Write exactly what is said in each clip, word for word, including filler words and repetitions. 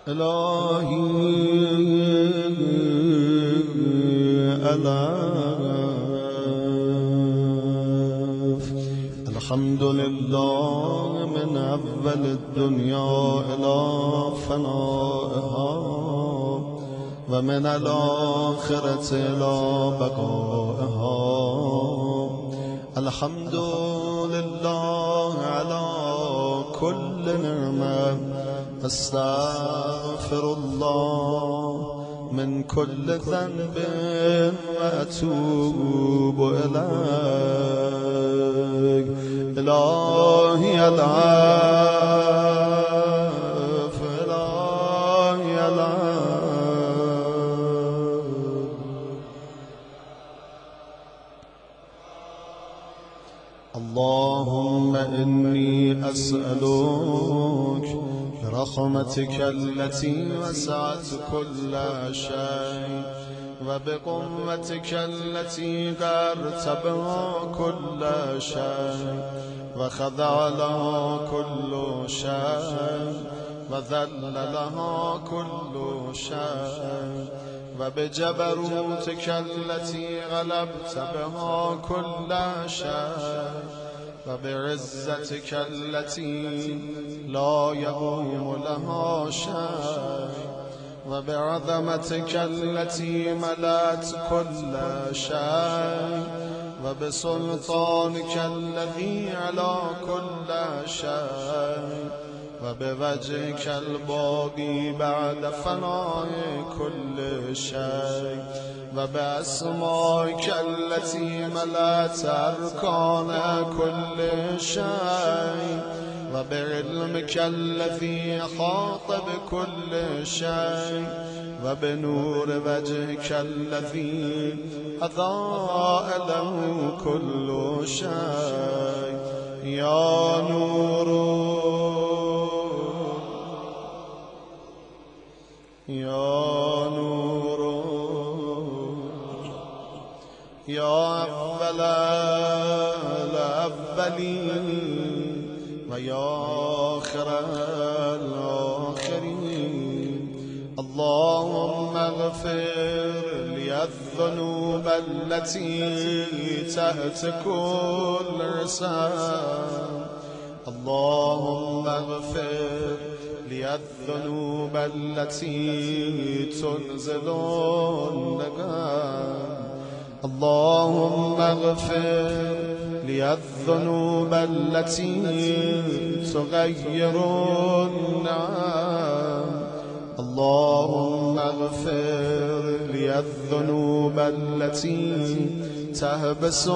إلهي ألف الحمد لله من أول الدنيا إلى فنائها ومن الآخرة إلى بقائها. الحمد لله على كل نعمة. أستغفر الله من كل ذنب وأتوب إليك. إلهي العفو، إلهي العفو. اللهم إني أسألك برحمتك التي وسعت كل شيء وبقوتك التي غرت بها كل شيء وخضع لها كل شيء وذل لها كل شيء وبجبروتك التي غلبت بها كل شيء وبعزتك التي لا يقوم لها شيء وبعظمتك التي ملأت كل شيء وبسلطانك الذي على كل شيء وبوجهك الباقي بعد فناء كل شيء وبأسمائك التي ملأت أركان كل شيء وبعلمك الذي أحاط بكل شيء وبنور وجهك الذي أضاء له كل شيء. يا نور يا نور يا أول الأولين ويا آخر الآخرين. اللهم اغفر لي الذنوب التي تهتك الرسام. اللهم اغفر لي الذنوب التي تنزل النقام. اللهم اغفر لي الذنوب التي تغير النعم. اللهم اغفر لي الذنوب التي تهبس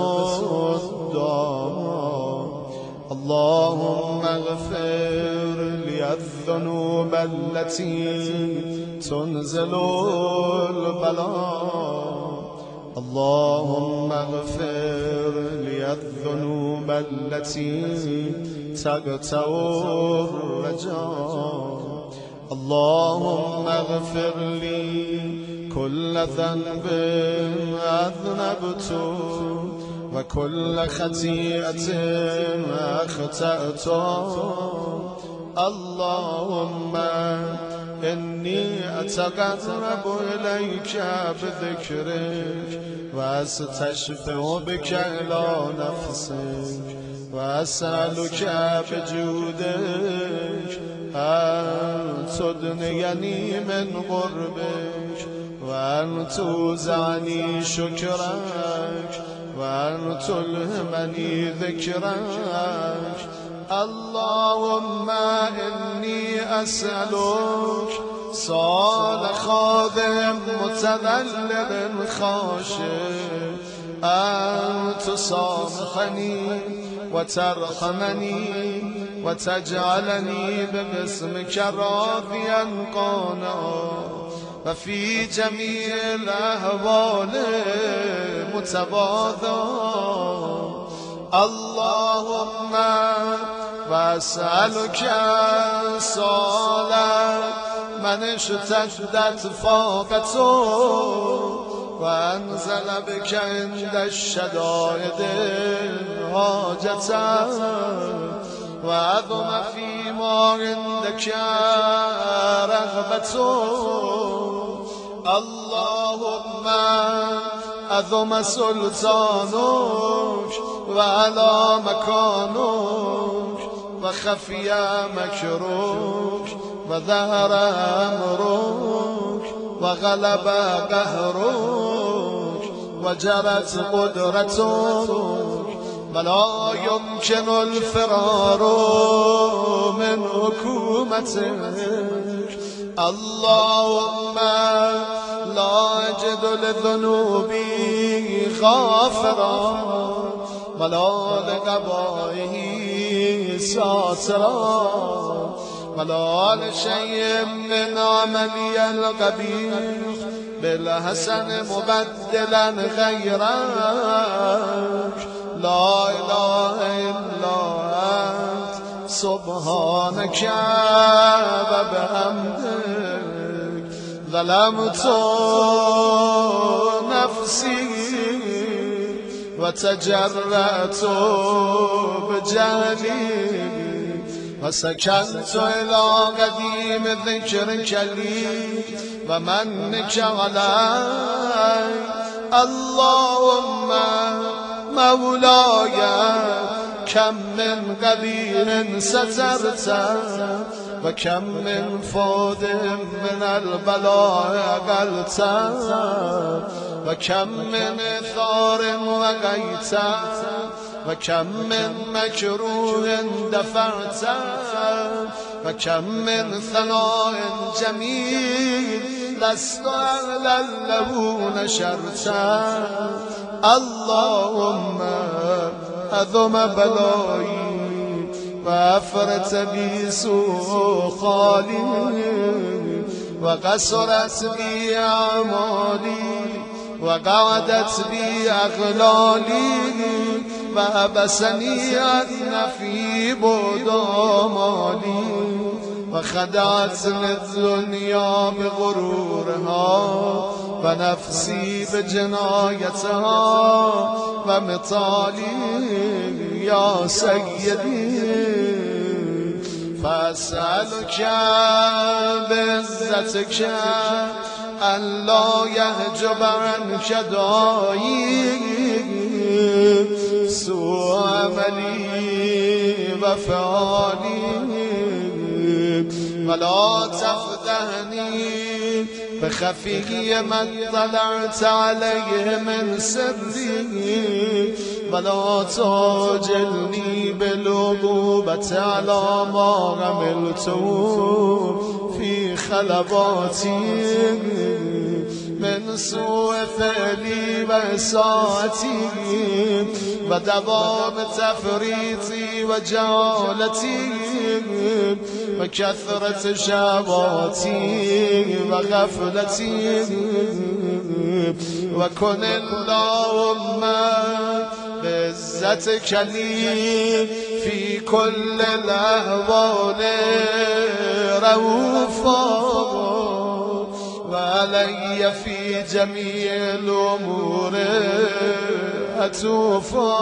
الدار. اللهم اغفر لي الذنوب التي تنزل البلاء. اللهم اغفر لي الذنوب التي تقطع الرجاء. اللهم اغفر لي كل ذنب أذنبته وكل خطيئة أخطأت. اللهم إني أتقرب إليك بذكرك وأستشفع بك إلى نفسك وأسألك بجودك أن تدنيني من قربك وأن توزعني شكرك وأن تلهمني ذكرك. اللهم إني أسألك صال خادم متذلل خاشع أن تصامحني وترحمني وتجعلني باسمك راضيا قانعا وفي جميع الأحوال متواضعا. اللهم وأسألك صالح من اشتدت فاقته وأنزل بك عند الشدائد حاجته وعظم في فيما عندك رغبة اللهم عظم سلطانك وعلى مكانك وخفي مكرك وظهر أمرك وغلب قهرك وجرت قدرتك ولا يمكن الفرار من حكومتك اللهم لا أجد لذنوبي غافرا ولا لقبائه ساترا ولا لشيء من عملي القبيح بالحسن مبدلا غيرك لا إله إلا أنت سبحانك وبحمدك ظلمت نفسي وتجرأت بجهلي وسكنت إلى قديم ذكرك لي ومنك علي اللهم مولاي كم من قبيح سترت وكم من فود من البلاء أقلت وكم من ثار وقيت وكم من مكروه دفعت وكم من ثناء جميل لست أعلى له نشرت اللهم أذم بلائي وأفرت بي سوء خالي وقصرت بي أعمالي وقعدت بي أغلالي وأبسني أنفي بعد آمالي وخدعتني الدنيا بغرورها ونفسي بجنايتها ومطالي يا سيدي فأسألك بعزتك أن لا يحجب عنك داعي سوء عملي وفعالي ولا تفضحني بخفي من طلعت عليه من سري ولا تعجلني بالعقوبة على ما عملت في خلباتي من سوء فعلي وإساءتي ودوام تفريطي وجهالتي وكثرة شهواتي وغفلتي وكن اللهم بعزتك لي في كل الأحوال رؤوفا وعلي في جميع الأمور أتوفا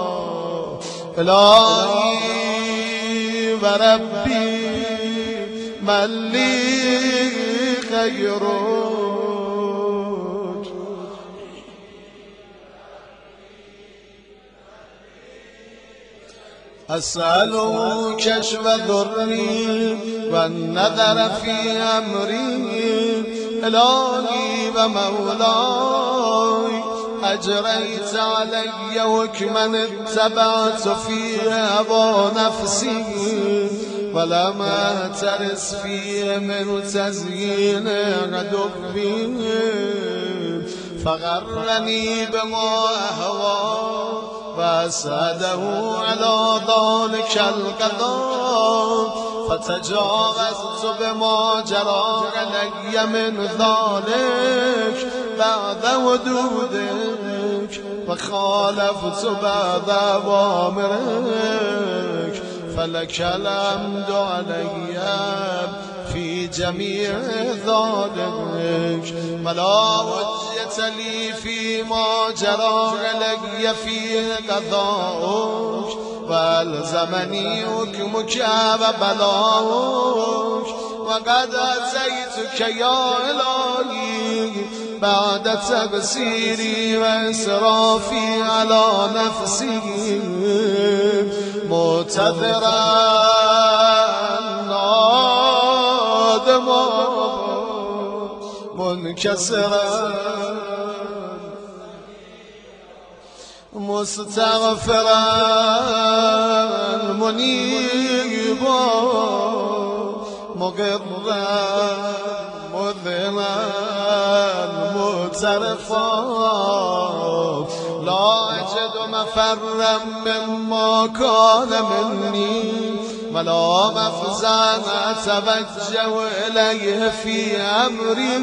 إلهي وربي من لي غيرك أسأله كشف ضري والنظر في أمري إلهي ومولاي أجريت علي حكما اتبعت فيه هوى نفسي ولم أهترس فيه من تزيين عدوي فغرني بما أهوى وأسعده على ذلك القضاء فتجاوزت بما جرى علي من ذلك بعد ودودك وخالفت بعد أوامرك فلك الحمد علي في جميع ذلك ولا حجة لي فيما جرى علي فيه قضاؤك والزمني حكمك وبلاؤك وقد أتيتك يا إلهي بعد تقصيري وإسرافي على نفسي معتذرا نادما منكسرا مستغفرا منيبا مقرا مذلا مترفا لا أجد مفرا مما كان مني ولا مفزعا أتوجه إليه في أمري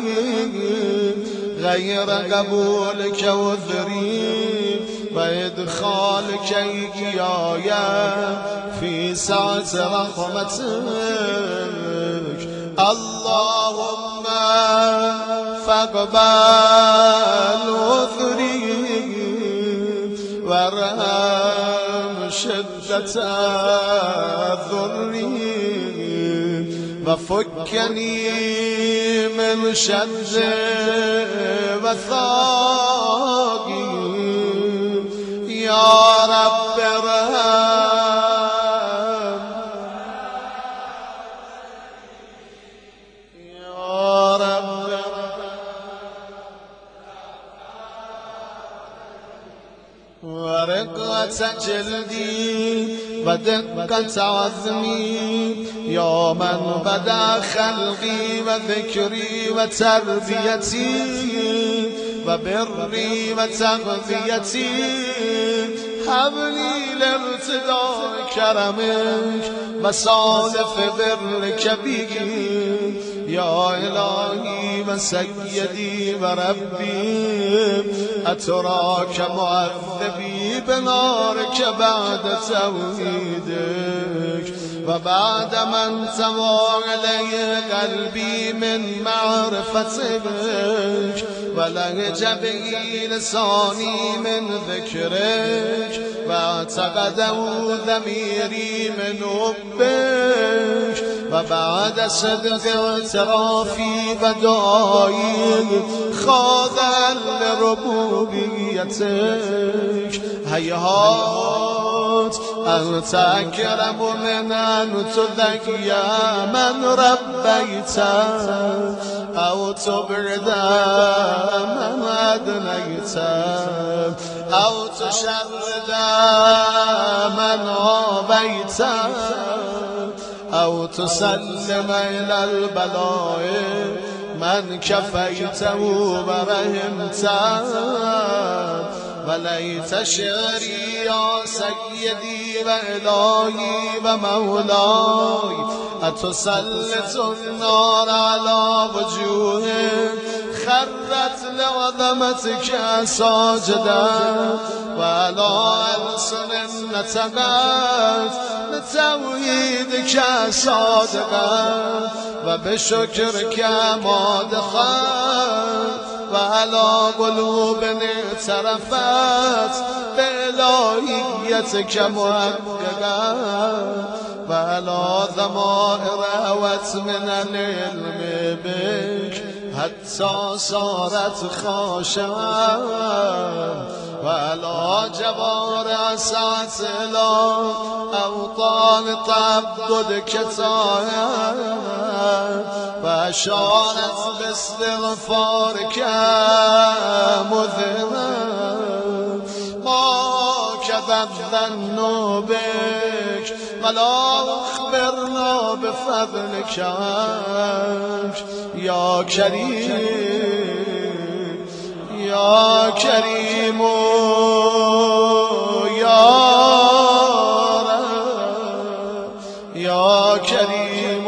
غير قبولك وذري وإدخالك إياي في سعة رحمتك اللهم فاقبل عذري وارحم شدة ضري وفكني من شر وثاقي يا رب ارحم يا رب ورقة جلدي ودقة عظمي يا من بدا خلقي وذكري وتربيتي وبري وتغذيتي هب لي لارتداء كرمك وصالف برك بي يا إلهي وسيدي وربي أتراك معذبي بنارك بعد توحيدك وبعد من سوى عليه قلبي من معرفتك ولهج به لساني من ذكرك واعتقده ضميري من حبك وبعد صدق اعترافي ودعائي خاضعا لربوبيتك هيهات أنت أكرم من أن تذكي من ربيت أو تبرد من أدنيت أو تشرد من عابيت أو تسلم إلى البلاء من كفيته ورحمته وليت شعري يا سيدي وإلهي ومولاي أتسلط النار على وجوه خرت لعظمتك ساجدا وعلى ألسن نطقت لتوحيدك صادقا وبشكرك مادخا وعلى قلوب اعترفت بإلهيتك محققا وعلى ضمائر هوت من العلم بك حتى صارت خاشعة وعلى جوارع سعت إلى أوطان تعبدك طاهرة وأشارت باستغفارك مذهبا ما كذب الظن بك ولا أخبرنا بفضلك يا كريم يا كريم يا رب يا كريم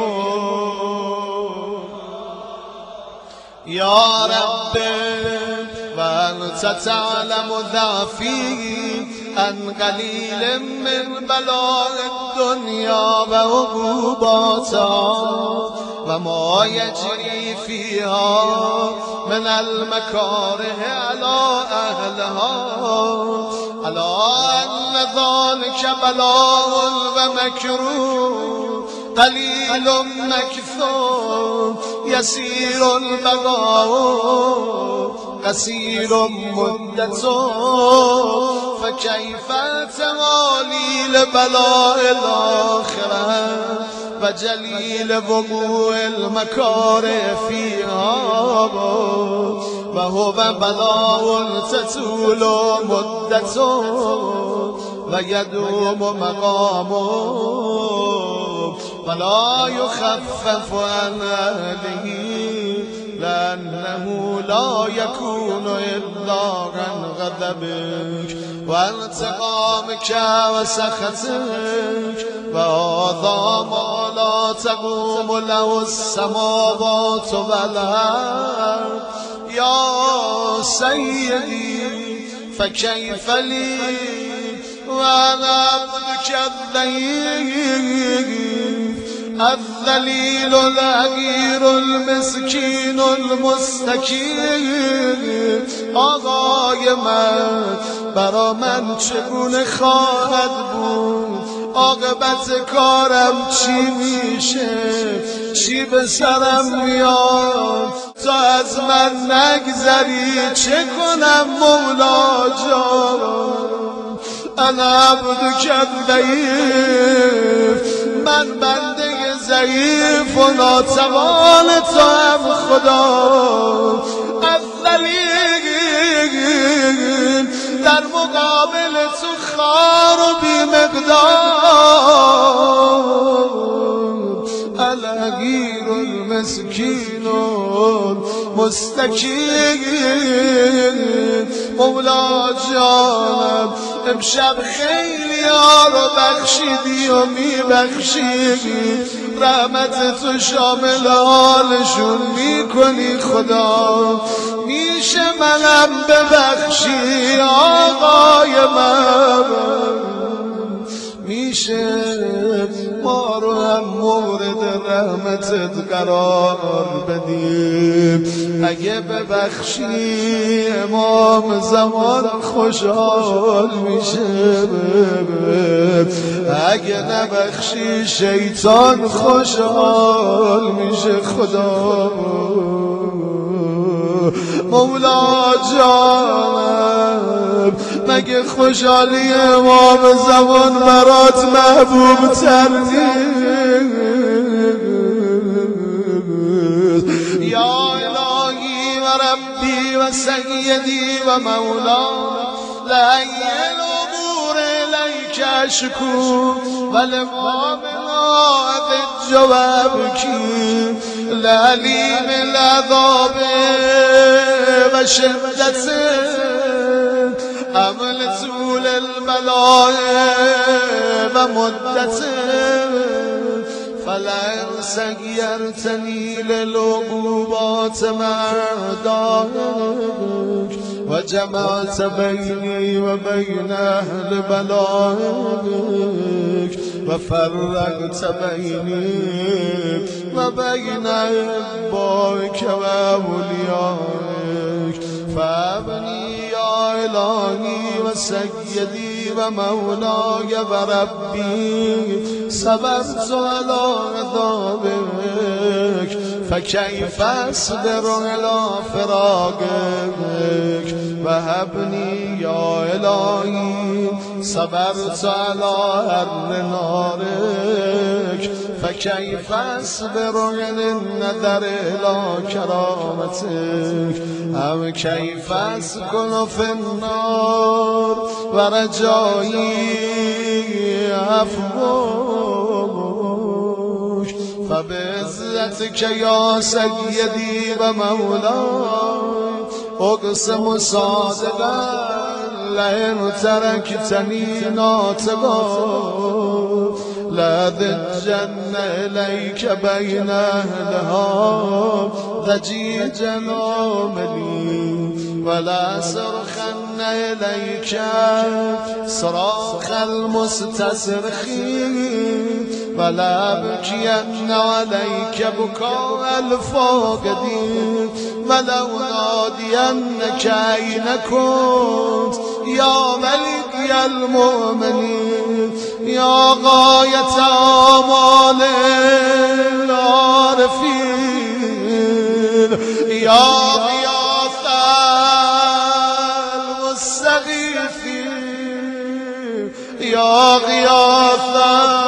يا رب وأنت تعلم ضعفي عن قليل من بلاء الدنيا وعقوباتها و ما یجری فیها من المکاره علی اهلها الا ان ذلک بلاء و مکروه قلیل مکثور یسیر البقاء قصیر مدت فکیف توالی لبلاء الاخره و جلیل وقوع المکاره فیها و هو بلاء تطول مدت و یدوم مقام ولا يخفف عن اهله لأنه لا يكون إلا عن غضبك وانتقامك وسخطك وهذا ما لا تقوم له السماوات والأرض يا سيدي فكيف لي وأنا عبدك الضعيف الذلیل الحقیر المسکین المستکین آقای من برا من چگونه خواهد بود عاقبت کارم چی میشه چی به سرم میاد تا از من نگذری چه کنم مولا جان انا عبدک الضعیف من بنده ضعیف و ناتوان تو هم خدا الذلیل در مقابل تو خار و بی مقدار الحقیر المسکین المستکین مولا جانم امشب خیلی ها رو بخشیدی و میبخشیدی رحمت تو شامل حالشون میکنی خدا میشه منم ببخشی آقای من میشه ما رو هم مورد رحمتت قرار بدیم اگه ببخشی امام زمان خوشحال میشه اگه نبخشی شیطان خوشحال میشه خدا مولا جانم مگه خوشحالی امام زمان برات محبوب تر نیست یا الهی و ربی و سیدی و مولا لعی الامور الیک اشکو و لمامنا ذج و ابکی لعلیم العذاب و شدت عمل طول البلاء و مدت فلن سگیرتنی للعقوبات مردانک و جمعت بینی و بین اهل بلایک و فرقت بینی و بین احبائک و اولیائک فابنی یا الهی و سیدی و مولای و ربی صبرت علی عذابک فکیف اصبر علی فراقک و هبنی یا الهی صبرت علی حر نارک فکیف اصبر علی النظر الی کرامتک ام کیف اسکن فی النار و رجایی عفوک فبعزتک یا سیدی و مولای اقسم صادقا لئن ترکتنی ناطقا لأضجن إلیک بین اهلها ضجیجا آملی ولأصرخن إلیک صراخ المستصرخین ولأبكين عليك بكاء الفاقدين ولو نادينك أين كنت يا ملك المؤمنين يا غاية آمال العارفين يا غياث المستغيثين يا غياث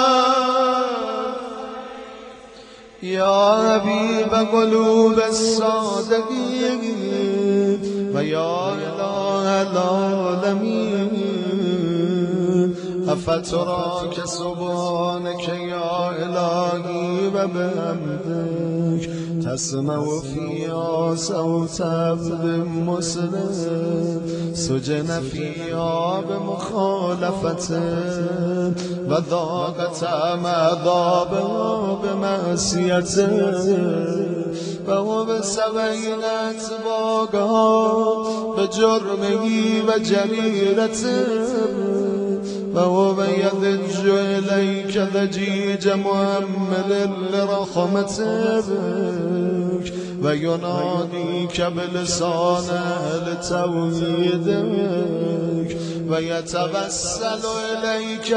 يا حبيب قلوب الصادقين ويا إله العالمين أفتراك سبحانك يا إلهي وبحمدك تسمع فيها صوت عبد مسلم سجن فيها بمخالفة وذاقت عذابها بمعصيته وهو بسبعين أتباعها بجرمه وجريرته وهو يضج إليك ضجيج مؤمل لرحمتك ويناديك بلسان أهل توحيدك ويتوسل إليك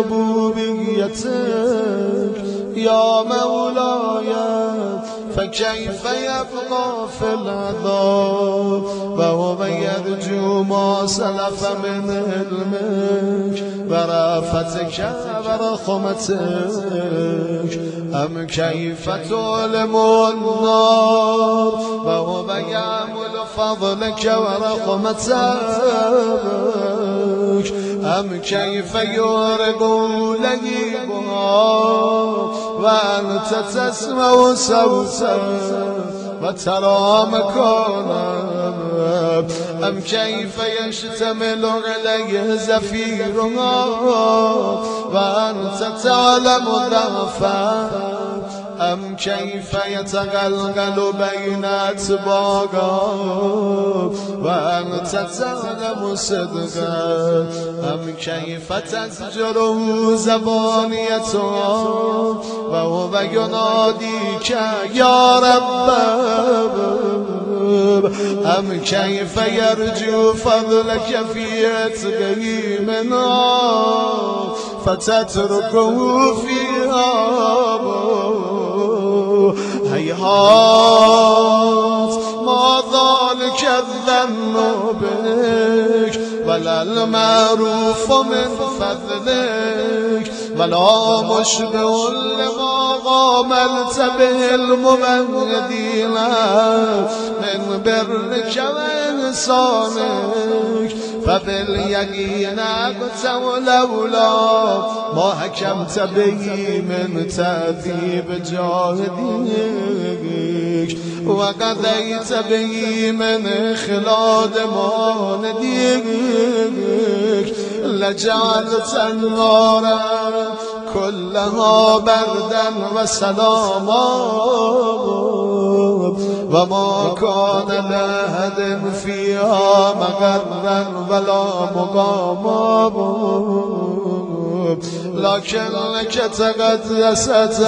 بربوبيتك يا مولاي فكيف يبقى في العذاب وهو يرجو ما سلف من علمك ورأفتك ورحمتك أم كيف تؤلم النار وهو يعمل فضلك ورحمتك أم كيف يورق لهيبها وأنت تسمع صوتا وترى مكانا أم كيف يشتمل عليه زفيرها وأنت تعلم ضعفا أم كيف يتغلغل بين أتباعها وأنت تعلم صدقا أم كيف تزجره زبانيتها وهو يناديك يا رب أم كيف يرجو فضلك في عتقه منها فتتركه فيها هيهات ما ذلك الظن بك ولا المعروف من فضلك ولا مشبه لما قاملت به المبدين من برك وإحسانك فباليقين أقسم لولا ما حكمت به من تأديب جاهديك وقضيت به من إخلاد مانديك لجعلت النار كلها بردا وسلاما وما كان لأحد فيها مغرا ولا مقاما لكنك تقدست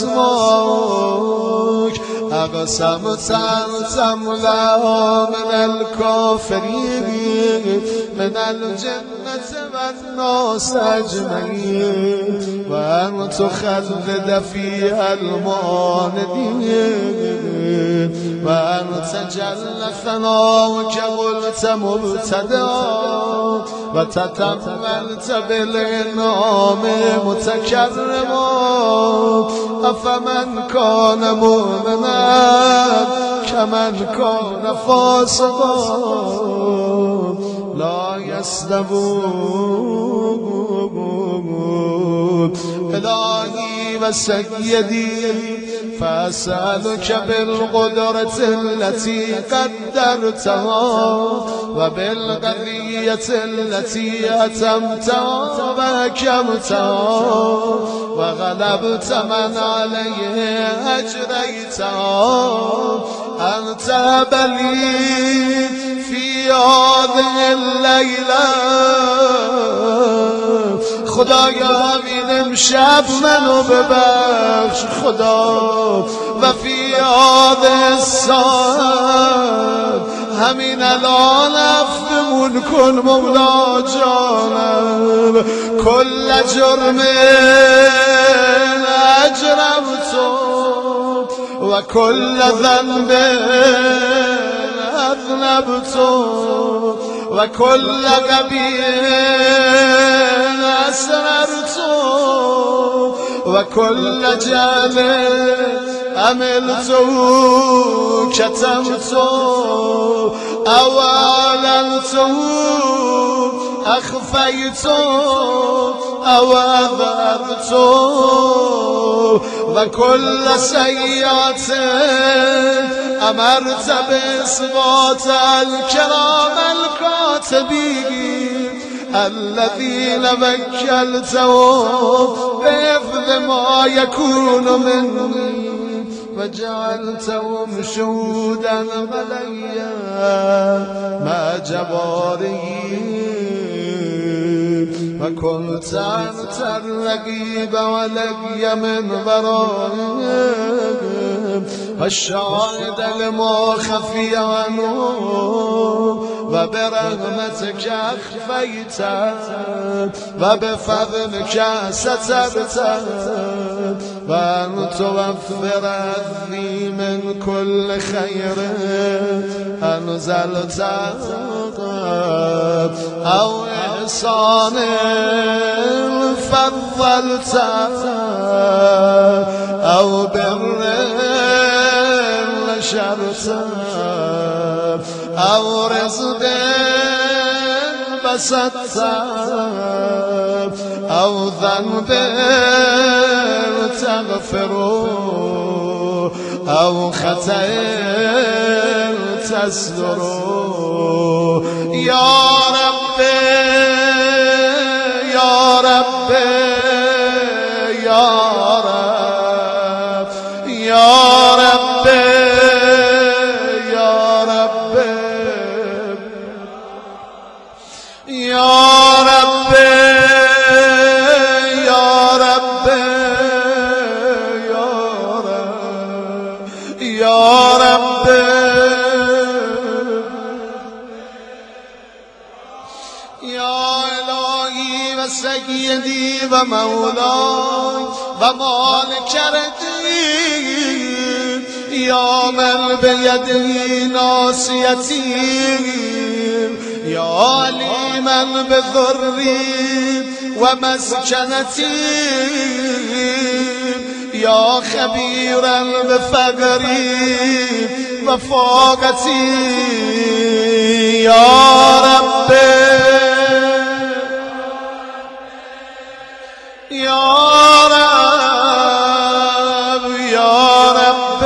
أسماك أقسمت أن تملأ من الكافرين من الجنة والناس أجمعين وأن تخلد فيها المعاندين وأن تجل ثناؤك قلت مبتدا وتتملت بالإنعام متكرما أفمن كان مؤمنا كمن كان فاسقا لا يستوون إلهي وسيدي فأسألك بالقدرة التي قدرتها وبالقضية التي أتمتها وأكمتها وغلبت من عليه أجريتها أن تبلي في هذه الليلة خدایا همین امشب منو ببخش خدا و فی هذه الساعة همین الان عفومون کن مولا جانم کل جرم اجرمتو و کل ذنب اذنبتو و کل قبیح اسررتو و کل جهل عملتو کتمتو او اعلنتو اخفیتو او اظهرتو و کل سیئات امرت باثبات الكرام الكاتبین الذين وكلتهم بحفظ ما يكون مني وجعلتهم شهودا علي مع جوارحي وكنت أنت الرقيب علي من ورائهم والشاهد لما خفي عنه وبرحمتك أخفيت وبفضلك سترت وأن توفر عني من كل خير أنزلت أو إحسان فضلت أو بر نشرت أو رزق بسطت أو ذنب تغفر أو خطأ تستر يا رب يا رب يا رب يا رب يا رب يا رب يا رب يا رب يا إلهي وسيدي ومولاي ومالك الدين يا من بيده ناصيتي يا عليما بضري ومسكنتي يا خبيرا بفقري وفاقتي يا رب يا رب يا رب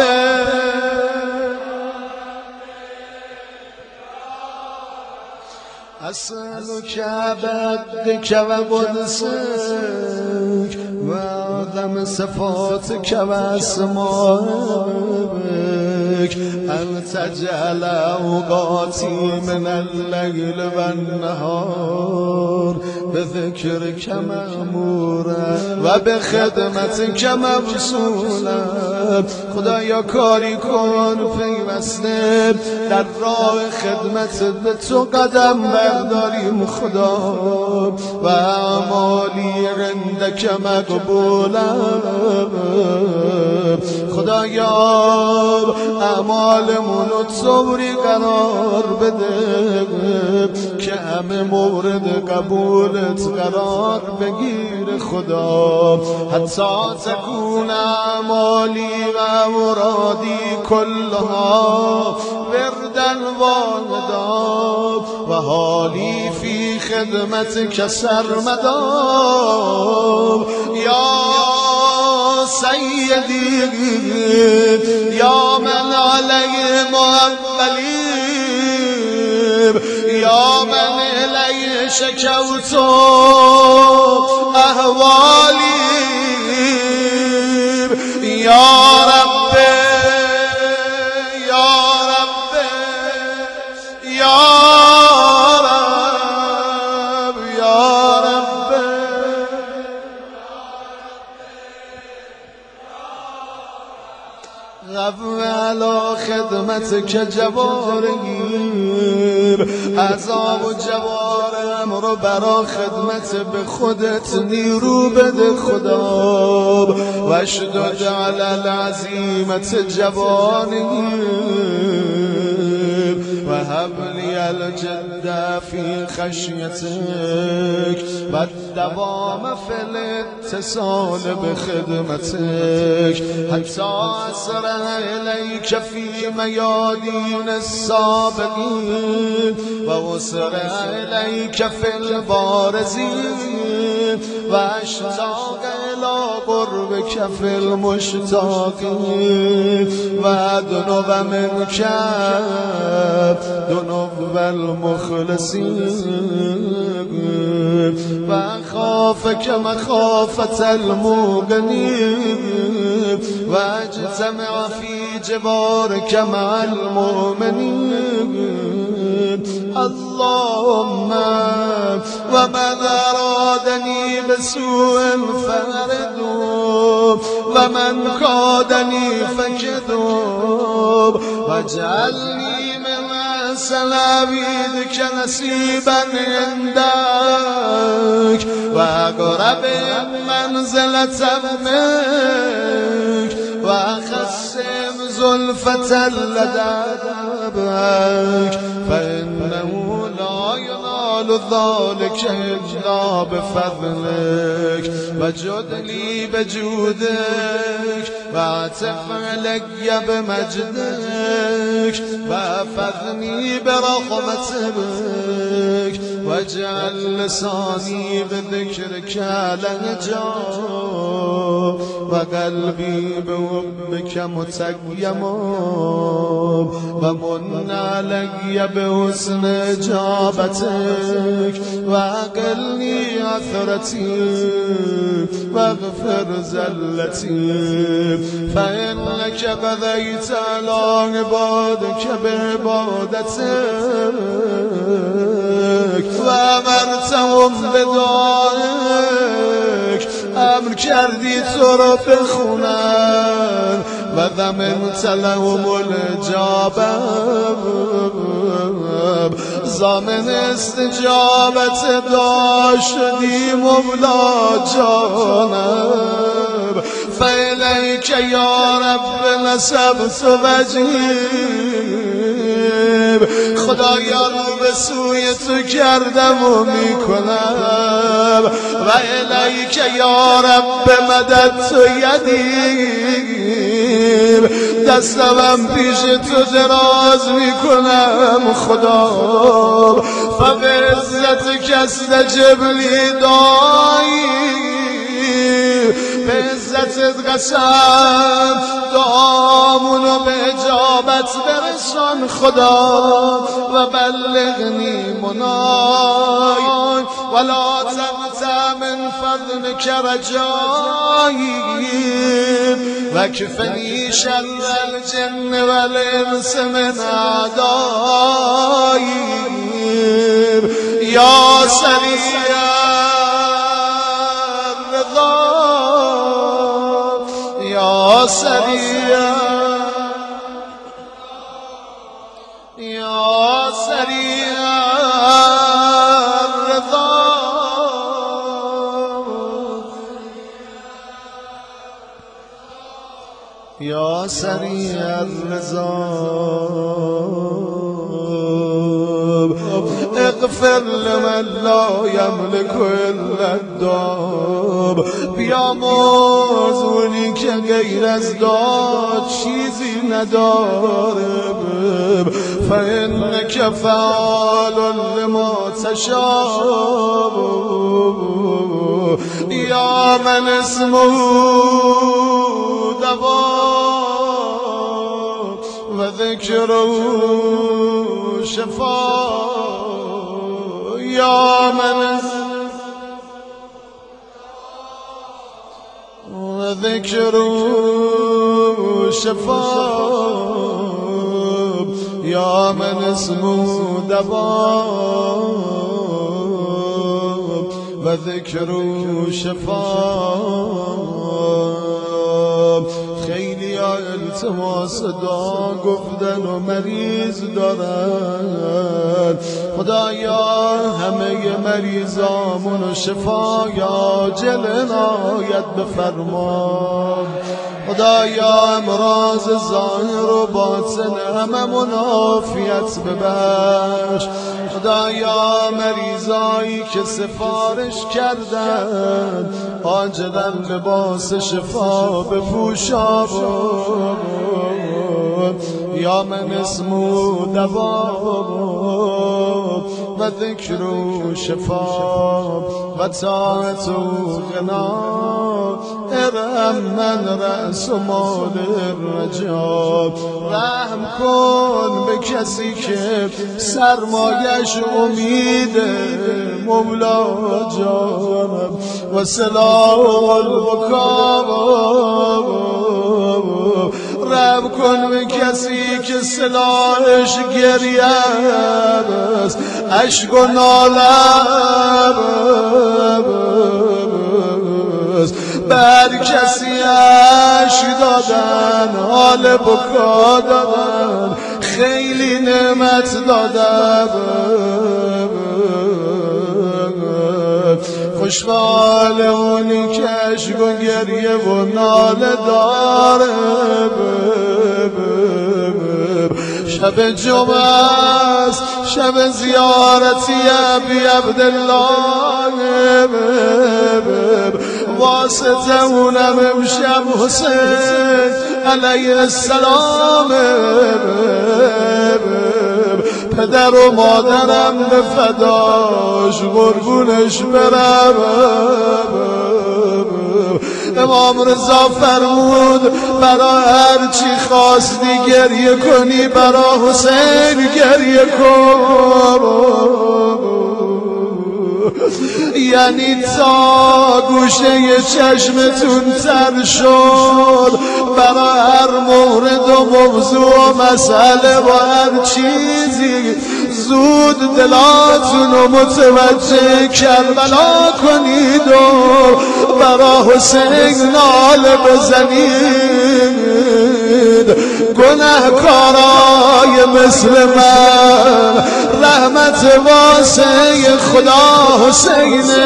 أسألك بعدك وقدسك وأعظم صفاتك وأسمائك أن تجعل أوقاتي من الليل والنهار بذكرك مأمورا وبخدمتك مبسولا خدایا کاری کن پیوسته در راه خدمت به تو قدم برداریم خدا و اعمالی عندک مقبولا خدایا اعمالمون رو طوری قرار بده که همه مورد قبولت قرار بگیر خدا حتی تکون اعمالی و مرادی کلها وردن واحدا و حالی فی خدمتک سرمدا یا سیدی یا من علیه مقبلیم یا من الیه شکوت احوالی یا رب یا رب یا رب یا رب خدمت که جواریم، اعضا و جوارم رو برا خدمت به خودت نیرو بده خدا. و اشدد علی العزیمت جوانیم و هب لی الجد فی خشیتک و الدوام فی الاتصال بخدمتک حتی اسرع الیک فی میادین السابقین و اسرع الیک فی البارزین و اشتاق الی قربک فی المشتاقین و دنو منک دنو المخلصین و خافک مخافت الموقنین و اجتمع فی جوارک مع المؤمنین. اللهم و من ارادنی بسوء فردو و من کادنی فکدو واجعلنی من احسن عبیدک نصیبا عندک و اقرب منزلة منک و خصم زلفة لدبک فانه لا ینال ذلك الا بفضلک و جدلی بجودک و عطف علی بمجدک و افضنی برحمتک و اجعل لسانی بذکرک لهجا و قلبی بحبک متیم و من علی بحسن اجابتک و اقلنی عثرتی و اغفر زلتی فإنك قضيت على عبادك بعبادتك وأمرتهم بدعائك امر کردی تو را بخونن و ضمنت لهم الاجابه ضامن استجابت داشتی مولا جانم فإلیک یا رب نسبت وجهی خدایا رو به سوی تو کردم و میکنم و الیک یا رب مدد تو یدیم دستم پیش تو دراز میکنم خدا فبعزت کستجب لی دعایی به عزتت قسم دعامونو به اجابت برسان خدا و بلغنی منای ولا تقطع من فضلک رجایی و کفنی شر الجن والانس من اعدایی یا سریع یا سریع یا سریع الرضا یا سریع الرضا اغفر لمن لا یملک الا الدعا بیامرز اونی که غیر از دعا چیزی نداره فانک فعال لما تشاء یا من اسمه دوا و ذکره شفا یا من و ذکره شفا یا من اسمه دوا و ذکره شفا. خیلی التماس صدا گفتن و مریض دارن. خدایا همه مریضامون و شفای عاجل عنایت بفرما. خدایا امراض ظاهر و باطن هممون عافیت ببخش. خدایا مریضایی که سفارش کردن عاجلا لباس شفا بپوشا یا من اسمو دوا و ذکر و شفا و طاعت و غنا. ارحم من رأس و مال الرجا. رحم کن به کسی که سرمایش امیده مولا جانم و سلاح البکا. رحم کن به کسی که سلاحش گریه است، اشک و ناله است. بر کسی اشک دادن، حال بکا دادن، خیلی نعمت دادن. خوشحال اونی که اشک و گریه و ناله داره. شب جمعه است، شب زیارتی ابی عبدالله، واسطه اونم امشب حسین علیه السلام. پدر و مادرم به فداش قربونش برم. امام رضا فرمود برا هر چی خواستی گریه کنی، برا حسین گریه کن. یعنی تا گوشه چشمتون تر شد، برا هر مورد و موضوع و مسئله و هر چیزی زود دلاتون رو متوجه کربلا کنید و برا حسین ناله بزنید. گناهکارای مثل من رحمت واسه خدا حسینه.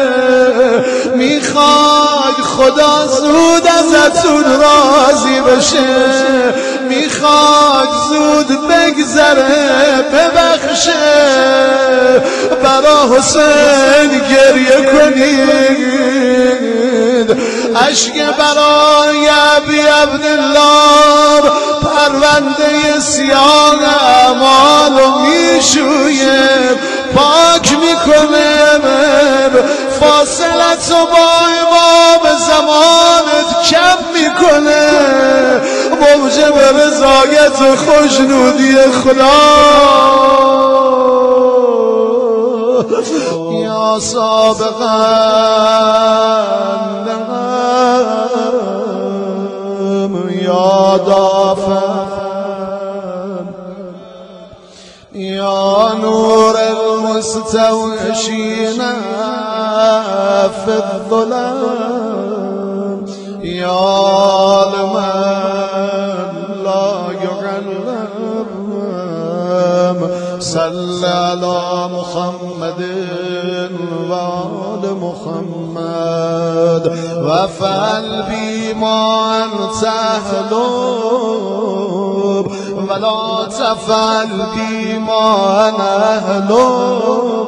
میخواد خدا زود ازتون راضی بشه، میخواد زود بگذره ببخشه. برا حسین گریه کنید. اشک برای ابی عبدالله پرونده سیاه اعمال و میشویه، پاک میکنه. فاصلت و با امام زمانت کم میکنه، موجب رضایت و خوشنودی خدا. یا سابقاً یا دافعاً یا نور المستوحشین في الظلام. یا لمن لا يعلم صل على محمد وآل محمد وفعل بما أنت أهله ولا تفعل بما أنا أهله.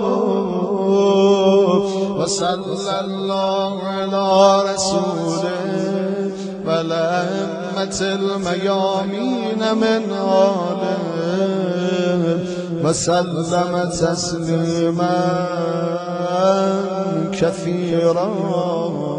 وصلى الله على رسوله والأئمة الميامين من آله وسلم تسليما كثيرا.